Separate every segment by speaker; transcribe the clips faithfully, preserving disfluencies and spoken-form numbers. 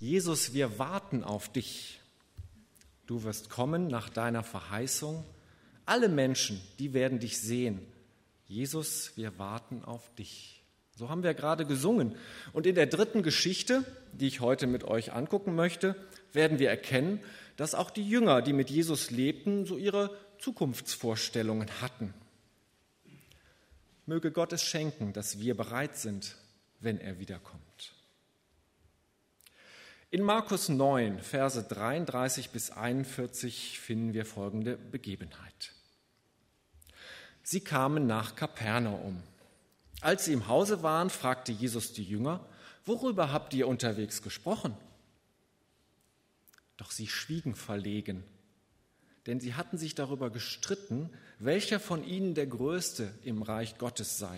Speaker 1: Jesus, wir warten auf dich. Du wirst kommen nach deiner Verheißung. Alle Menschen, die werden dich sehen. Jesus, wir warten auf dich. So haben wir gerade gesungen. Und in der dritten Geschichte, die ich heute mit euch angucken möchte, werden wir erkennen, dass auch die Jünger, die mit Jesus lebten, so ihre Zukunftsvorstellungen hatten. Möge Gott es schenken, dass wir bereit sind, wenn er wiederkommt. In Markus neun, Verse dreiunddreißig bis einundvierzig finden wir folgende Begebenheit. Sie kamen nach Kapernaum. Als sie im Hause waren, fragte Jesus die Jünger, worüber habt ihr unterwegs gesprochen? Doch sie schwiegen verlegen, denn sie hatten sich darüber gestritten, welcher von ihnen der Größte im Reich Gottes sei.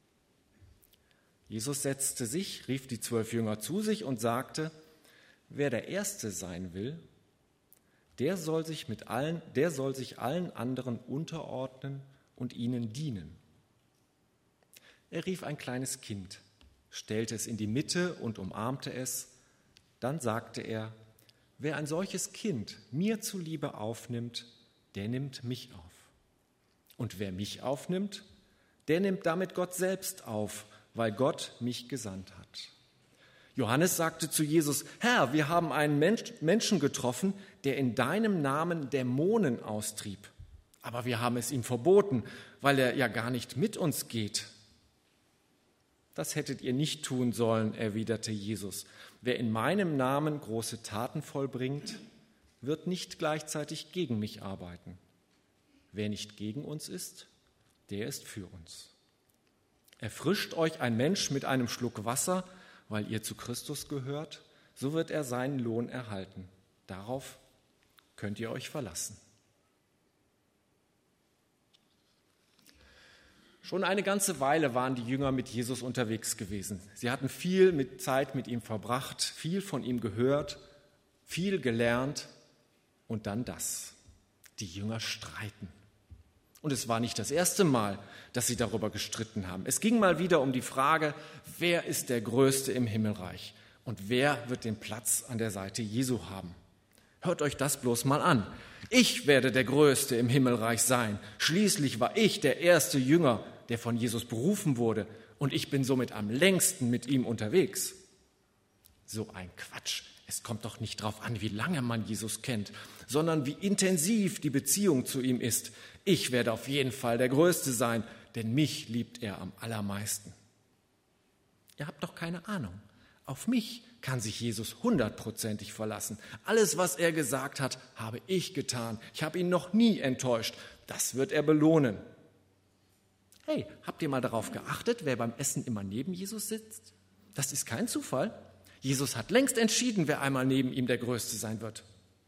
Speaker 1: Jesus setzte sich, rief die zwölf Jünger zu sich und sagte, wer der Erste sein will, der soll sich mit allen, der soll sich allen anderen unterordnen und ihnen dienen. Er rief ein kleines Kind, stellte es in die Mitte und umarmte es. Dann sagte er, wer ein solches Kind mir zuliebe aufnimmt, der nimmt mich auf. Und wer mich aufnimmt, der nimmt damit Gott selbst auf, weil Gott mich gesandt hat. Johannes sagte zu Jesus, Herr, wir haben einen Mensch, Menschen getroffen, der in deinem Namen Dämonen austrieb. Aber wir haben es ihm verboten, weil er ja gar nicht mit uns geht. Das hättet ihr nicht tun sollen, erwiderte Jesus. Wer in meinem Namen große Taten vollbringt, wird nicht gleichzeitig gegen mich arbeiten. Wer nicht gegen uns ist, der ist für uns. Erfrischt euch ein Mensch mit einem Schluck Wasser, weil ihr zu Christus gehört, so wird er seinen Lohn erhalten. Darauf könnt ihr euch verlassen. Schon eine ganze Weile waren die Jünger mit Jesus unterwegs gewesen. Sie hatten viel mit Zeit mit ihm verbracht, viel von ihm gehört, viel gelernt und dann das. Die Jünger streiten. Und es war nicht das erste Mal, dass sie darüber gestritten haben. Es ging mal wieder um die Frage, wer ist der Größte im Himmelreich und wer wird den Platz an der Seite Jesu haben. Hört euch das bloß mal an. Ich werde der Größte im Himmelreich sein. Schließlich war ich der erste Jünger, der von Jesus berufen wurde, und ich bin somit am längsten mit ihm unterwegs. So ein Quatsch. Es kommt doch nicht darauf an, wie lange man Jesus kennt, sondern wie intensiv die Beziehung zu ihm ist. Ich werde auf jeden Fall der Größte sein, denn mich liebt er am allermeisten. Ihr habt doch keine Ahnung. Auf mich kann sich Jesus hundertprozentig verlassen. Alles, was er gesagt hat, habe ich getan. Ich habe ihn noch nie enttäuscht. Das wird er belohnen. Hey, habt ihr mal darauf geachtet, wer beim Essen immer neben Jesus sitzt? Das ist kein Zufall. Jesus hat längst entschieden, wer einmal neben ihm der Größte sein wird.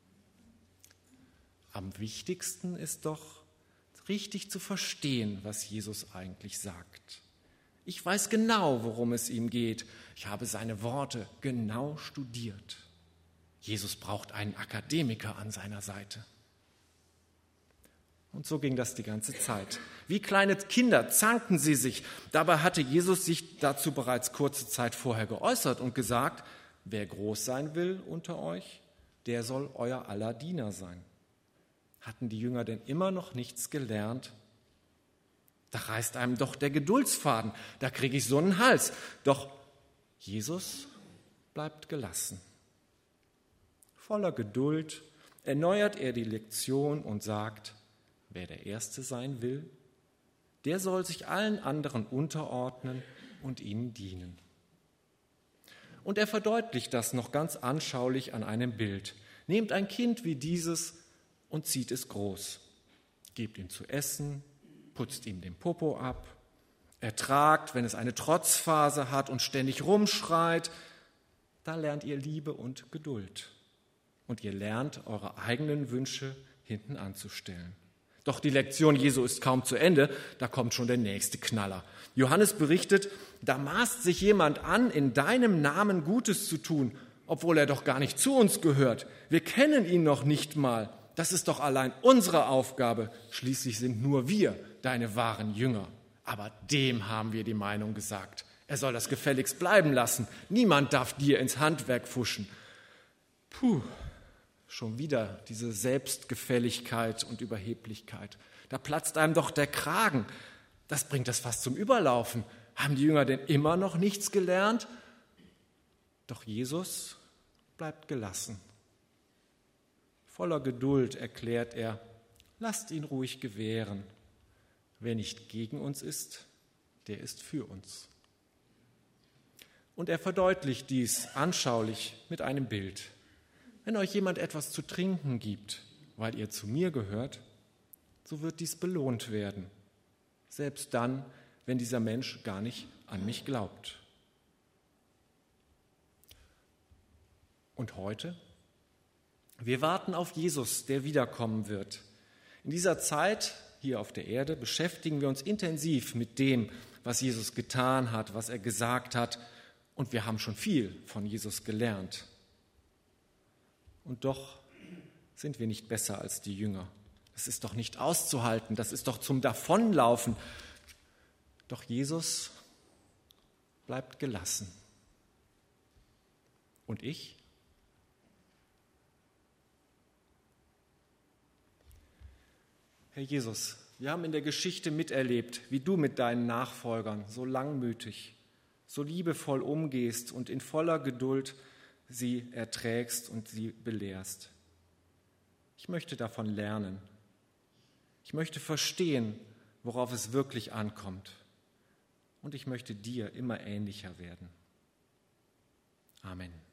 Speaker 1: Am wichtigsten ist doch, richtig zu verstehen, was Jesus eigentlich sagt. Ich weiß genau, worum es ihm geht. Ich habe seine Worte genau studiert. Jesus braucht einen Akademiker an seiner Seite. Und so ging das die ganze Zeit. Wie kleine Kinder zankten sie sich. Dabei hatte Jesus sich dazu bereits kurze Zeit vorher geäußert und gesagt, wer groß sein will unter euch, der soll euer aller Diener sein. Hatten die Jünger denn immer noch nichts gelernt? Da reißt einem doch der Geduldsfaden, da kriege ich so einen Hals. Doch Jesus bleibt gelassen. Voller Geduld erneuert er die Lektion und sagt, wer der Erste sein will, der soll sich allen anderen unterordnen und ihnen dienen. Und er verdeutlicht das noch ganz anschaulich an einem Bild. Nehmt ein Kind wie dieses und zieht es groß. Gebt ihm zu essen, putzt ihm den Popo ab, ertragt, wenn es eine Trotzphase hat und ständig rumschreit. Da lernt ihr Liebe und Geduld. Und ihr lernt, eure eigenen Wünsche hinten anzustellen. Doch die Lektion Jesu ist kaum zu Ende, da kommt schon der nächste Knaller. Johannes berichtet, da maßt sich jemand an, in deinem Namen Gutes zu tun, obwohl er doch gar nicht zu uns gehört. Wir kennen ihn noch nicht mal. Das ist doch allein unsere Aufgabe. Schließlich sind nur wir deine wahren Jünger. Aber dem haben wir die Meinung gesagt. Er soll das gefälligst bleiben lassen. Niemand darf dir ins Handwerk pfuschen. Puh, schon wieder diese Selbstgefälligkeit und Überheblichkeit. Da platzt einem doch der Kragen. Das bringt das fast zum Überlaufen. Haben die Jünger denn immer noch nichts gelernt? Doch Jesus bleibt gelassen. Voller Geduld erklärt er, lasst ihn ruhig gewähren. Wer nicht gegen uns ist, der ist für uns. Und er verdeutlicht dies anschaulich mit einem Bild. Wenn euch jemand etwas zu trinken gibt, weil ihr zu mir gehört, so wird dies belohnt werden. Selbst dann, wenn dieser Mensch gar nicht an mich glaubt. Und heute? Wir warten auf Jesus, der wiederkommen wird. In dieser Zeit hier auf der Erde beschäftigen wir uns intensiv mit dem, was Jesus getan hat, was er gesagt hat. Und wir haben schon viel von Jesus gelernt. Und doch sind wir nicht besser als die Jünger. Das ist doch nicht auszuhalten, das ist doch zum Davonlaufen. Doch Jesus bleibt gelassen. Und ich? Herr Jesus, wir haben in der Geschichte miterlebt, wie du mit deinen Nachfolgern so langmütig, so liebevoll umgehst und in voller Geduld sie erträgst und sie belehrst. Ich möchte davon lernen. Ich möchte verstehen, worauf es wirklich ankommt. Und ich möchte dir immer ähnlicher werden. Amen.